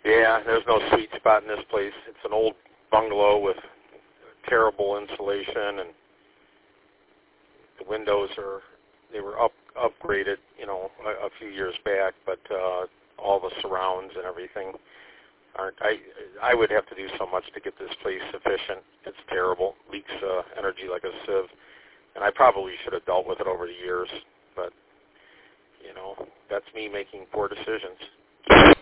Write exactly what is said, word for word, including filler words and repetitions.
Yeah, there's no sweet spot in this place. It's an old bungalow with terrible insulation, and the windows are, they were up upgraded, you know, a, a few years back, but uh, all the surrounds and everything aren't. I I would have to do so much to get this place efficient. It's terrible. Leaks uh, energy like a sieve, and I probably should have dealt with it over the years, but, you know, that's me making poor decisions.